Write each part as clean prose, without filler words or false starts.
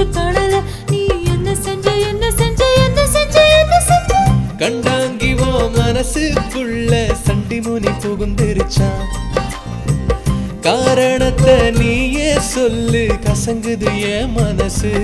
மூச்சு காணல நீ என்ன செஞ்ச என்ன செஞ்ச என்ன செஞ்ச என்ன செஞ்ச கண்டாங்கிவோ மனசுக்குள்ள சண்டி முனி புகுந்திருச்சான் காரணத்தை நீயே சொல்லு கசங்குது என் மனசு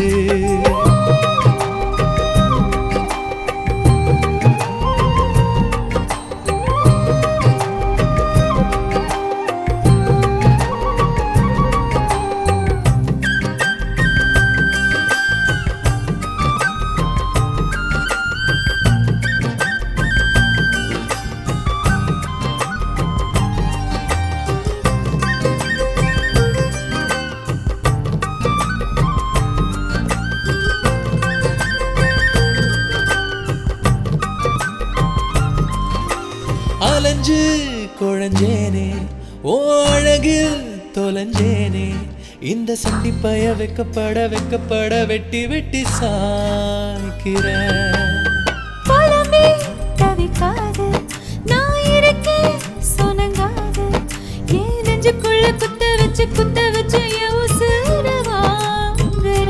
அலஞ்சு குழஞ்சேனே ஓ அழகில் தொலைஞ்சேனே இந்த சண்டிப்பய வெக்கப்பட வெட்டி வெட்டி சாய்க்கிற பழமே தவிக்காது நான் இருக்கேன் சொனங்காது ஏன் நெஞ்சுக்குள்ள குத்த வச்சு என் உசுர வாங்குற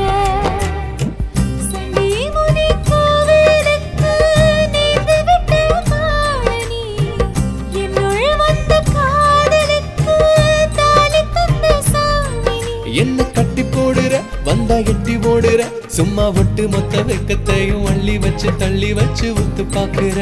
சண்டி முனி கோவிலுக்கு நீந்து விட்ட மாணி என்னுள் வந்த காதலுக்கு தாலி தந்த சாமி என்ன கட்டி போடுற வந்தா எட்டி ஓடுற சும்மா ஒட்டு மொத்த வெக்கத்தையும் அள்ளி வச்சு தள்ளி வச்சு ஒத்து பாக்குற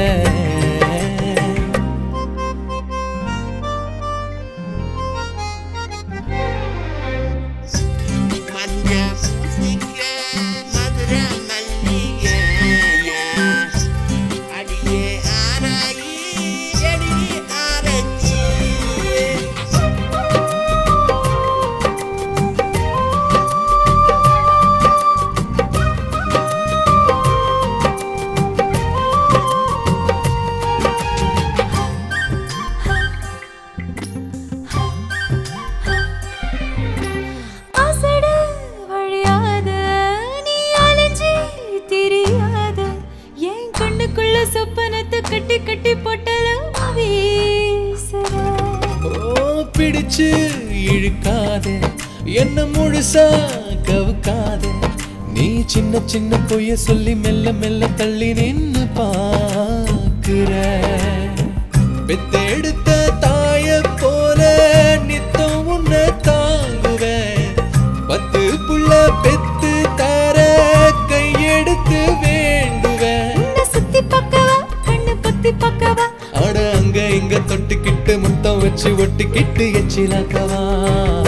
சொப்பனத்தை கட்டி கட்டி போட்டலாம் வீசுற பிடிச்சு இழுக்காதே என்ன முழுசா கவுக்காதே நீ சின்ன சின்ன பொய்ய சொல்லி மெல்ல மெல்ல தள்ளி நின்னு பாக்குற பெத்தெடுத்த தாய போல நித்தம் உன்னை தாங்குவேன் 10 புள்ள பெத்து தர கையெடுத்து வேண்டுவேன் சுத்தி பக்கவா கண்ணு பொத்தி பக்கவா அட அங்க இங்க தொட்டுக்கிட்டு முத்தம் வச்சு ஒட்டிக்கிட்டு எச்சிலாக்கவா